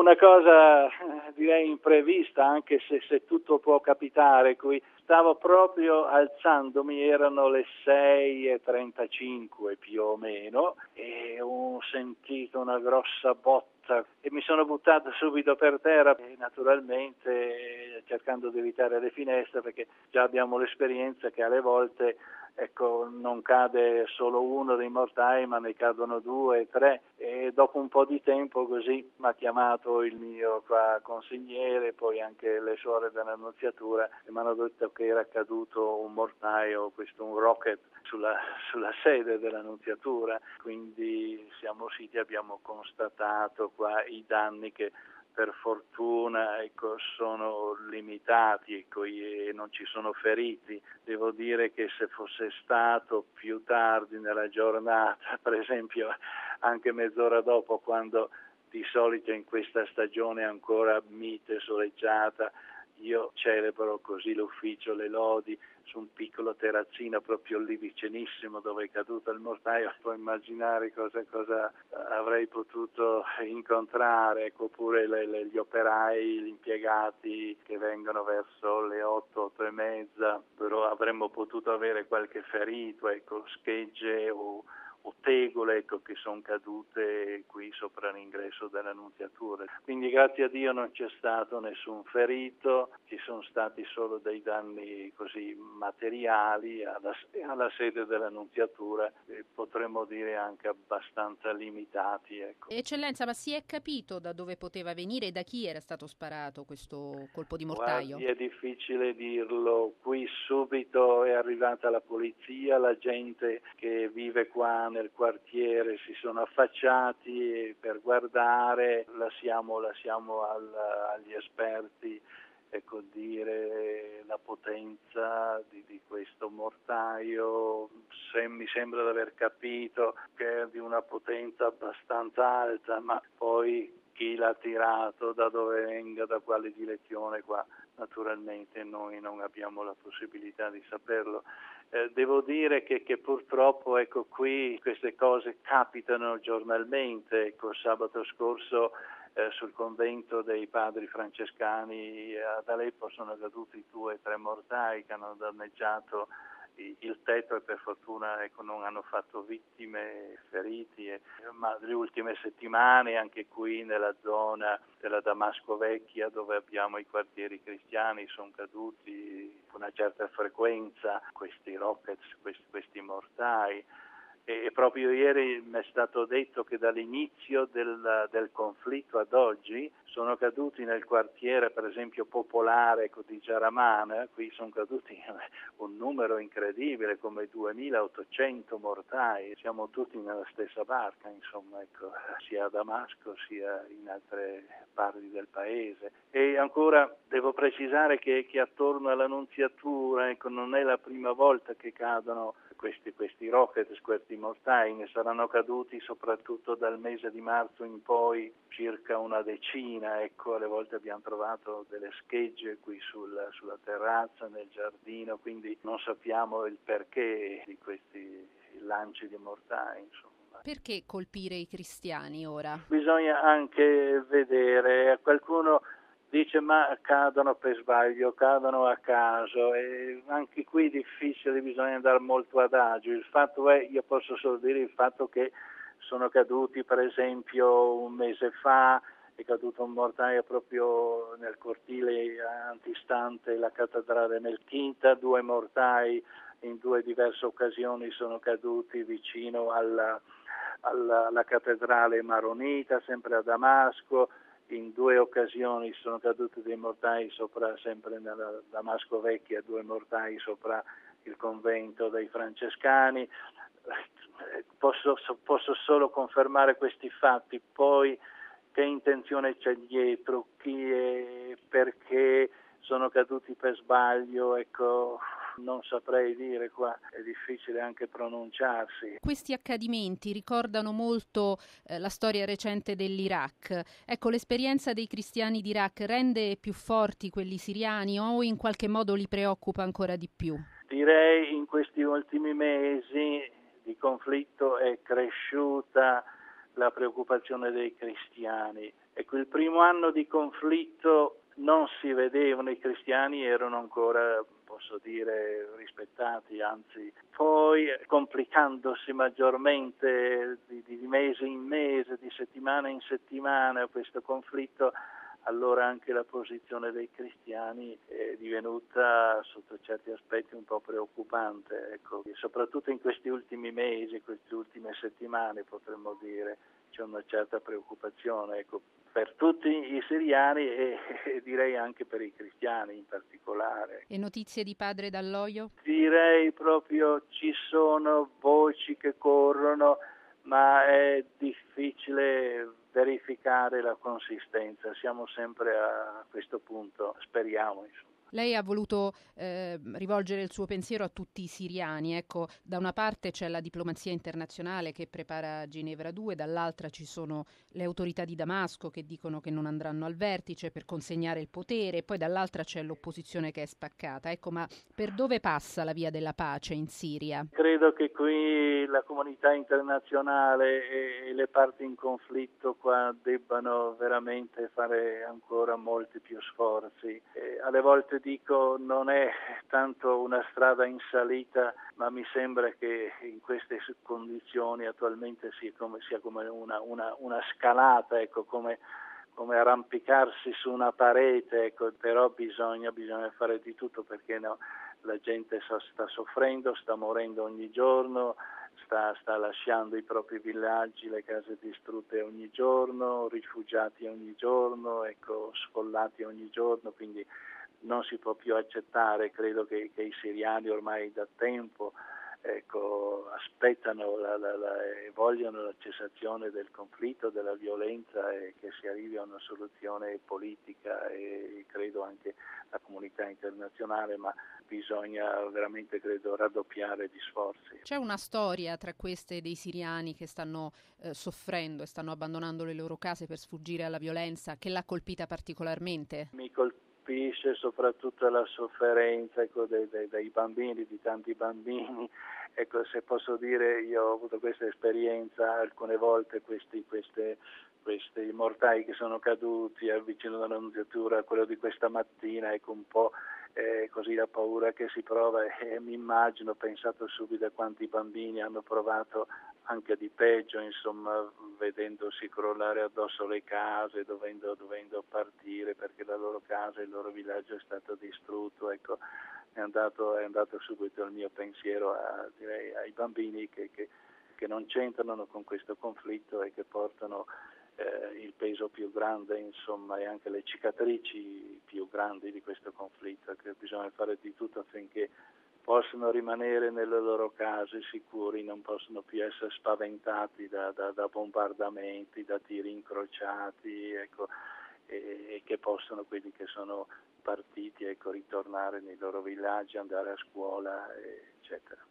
una cosa direi imprevista, anche se tutto può capitare qui. Stavo proprio alzandomi, erano le 6:35 più o meno, e ho sentito una grossa botta e mi sono buttato subito per terra, e naturalmente cercando di evitare le finestre, perché già abbiamo l'esperienza che alle volte non cade solo uno dei mortai, ma ne cadono 2, 3, e dopo un po' di tempo così mi ha chiamato il mio consigliere, poi anche le suore dell'Annunziatura, e mi hanno detto che era caduto un mortaio, un rocket sulla sede dell'Annunziatura, quindi siamo usciti e abbiamo constatato qua i danni che per fortuna sono limitati e non ci sono feriti. Devo dire che se fosse stato più tardi nella giornata, per esempio anche mezz'ora dopo, quando di solito in questa stagione è ancora mite, soleggiata, io celebro così l'ufficio, le lodi, su un piccolo terrazzino proprio lì vicinissimo dove è caduto il mortaio. Puoi immaginare cosa avrei potuto incontrare, oppure gli operai, gli impiegati che vengono verso le 8 e mezza, però avremmo potuto avere qualche ferito, schegge o tegole che sono cadute qui sopra l'ingresso dell'Annunziatura. Quindi grazie a Dio non c'è stato nessun ferito, ci sono stati solo dei danni così materiali alla sede dell'Annunziatura, potremmo dire anche abbastanza limitati. Eccellenza, ma si è capito da dove poteva venire e da chi era stato sparato questo colpo di mortaio? Guardi, è difficile dirlo. Qui subito è arrivata la polizia, la gente che vive qua nel quartiere si sono affacciati per guardare, lasciamo agli esperti dire la potenza di questo mortaio. Mi sembra di aver capito che è di una potenza abbastanza alta, ma poi chi l'ha tirato, da dove venga, da quale direzione, qua naturalmente noi non abbiamo la possibilità di saperlo. Devo dire che purtroppo qui queste cose capitano giornalmente. Sabato scorso sul convento dei padri francescani ad Aleppo sono caduti 2 o 3 mortai che hanno danneggiato il tetto, e per fortuna non hanno fatto vittime, feriti, ma le ultime settimane anche qui nella zona della Damasco Vecchia, dove abbiamo i quartieri cristiani, sono caduti con una certa frequenza questi rockets, questi mortai. E proprio ieri mi è stato detto che dall'inizio del conflitto ad oggi sono caduti nel quartiere, per esempio popolare di Jaramana, qui sono caduti un numero incredibile, come 2800 mortai. Siamo tutti nella stessa barca, insomma, sia a Damasco sia in altre parti del paese. E ancora devo precisare che attorno all'Annunziatura non è la prima volta che cadono questi rocket, questi mortai. Ne saranno caduti soprattutto dal mese di marzo in poi circa una decina. Alle volte abbiamo trovato delle schegge qui sulla terrazza, nel giardino, quindi non sappiamo il perché di questi lanci di mortai, insomma. Perché colpire i cristiani ora? Bisogna anche vedere, qualcuno dice ma cadono per sbaglio, cadono a caso, e anche qui difficile, bisogna andare molto ad agio. Il fatto è, io posso solo dire il fatto che sono caduti, per esempio un mese fa, è caduto un mortaio proprio nel cortile antistante la cattedrale Melchita, 2 mortai in 2 diverse occasioni sono caduti vicino alla cattedrale maronita, sempre a Damasco. In 2 occasioni sono caduti dei mortai sempre nella Damasco Vecchia, 2 mortai sopra il convento dei francescani. Posso solo confermare questi fatti, poi che intenzione c'è dietro, chi è, perché sono caduti per sbaglio, non saprei dire, qua è difficile anche pronunciarsi. Questi accadimenti ricordano molto la storia recente dell'Iraq. L'esperienza dei cristiani d'Iraq rende più forti quelli siriani o in qualche modo li preoccupa ancora di più? Direi in questi ultimi mesi di conflitto è cresciuta la preoccupazione dei cristiani. Ecco, il primo anno di conflitto non si vedevano, i cristiani erano ancora, posso dire, rispettati, anzi poi complicandosi maggiormente di mese in mese, di settimana in settimana questo conflitto, allora anche la posizione dei cristiani è divenuta sotto certi aspetti un po' preoccupante, ecco. E soprattutto in questi ultimi mesi, queste ultime settimane potremmo dire, c'è una certa preoccupazione, ecco, per tutti i siriani e direi anche per i cristiani in particolare. E notizie di padre Dall'Oio? Direi proprio ci sono voci che corrono, ma è difficile verificare la consistenza. Siamo sempre a questo punto, speriamo, insomma. Lei ha voluto rivolgere il suo pensiero a tutti i siriani. Ecco, da una parte c'è la diplomazia internazionale che prepara Ginevra 2, dall'altra ci sono le autorità di Damasco che dicono che non andranno al vertice per consegnare il potere, e poi dall'altra c'è l'opposizione che è spaccata. Ecco, ma per dove passa la via della pace in Siria? Credo che qui la comunità internazionale e le parti in conflitto qua debbano veramente fare ancora molti più sforzi. Alle volte dico non è tanto una strada in salita, ma mi sembra che in queste condizioni attualmente sia come una scalata, ecco, come arrampicarsi su una parete, ecco, però bisogna fare di tutto perché no, la gente sta soffrendo, sta morendo ogni giorno, sta lasciando i propri villaggi, le case distrutte ogni giorno, rifugiati ogni giorno, ecco, sfollati ogni giorno, quindi non si può più accettare. Credo che i siriani ormai da tempo, ecco, aspettano e vogliono la cessazione del conflitto, della violenza e che si arrivi a una soluzione politica, e credo anche la comunità internazionale, ma bisogna veramente, credo, raddoppiare gli sforzi. C'è una storia tra queste dei siriani che stanno soffrendo e stanno abbandonando le loro case per sfuggire alla violenza che l'ha colpita particolarmente? Mi colpisce soprattutto la sofferenza, ecco, dei bambini, di tanti bambini. Ecco, se posso dire, io ho avuto questa esperienza alcune volte, questi mortai che sono caduti vicino all'annunziatura, quello di questa mattina, ecco, un po' così la paura che si prova, e mi immagino, ho pensato subito a quanti bambini hanno provato anche di peggio, insomma, vedendosi crollare addosso le case, dovendo partire perché la loro casa, il loro villaggio è stato distrutto, ecco. È andato subito il mio pensiero direi ai bambini che non c'entrano con questo conflitto e che portano il peso più grande, insomma, e anche le cicatrici più grandi di questo conflitto, che bisogna fare di tutto affinché possano rimanere nelle loro case sicuri, non possono più essere spaventati da bombardamenti, da tiri incrociati, ecco, e che possano, quelli che sono partiti, ecco, ritornare nei loro villaggi, andare a scuola, eccetera.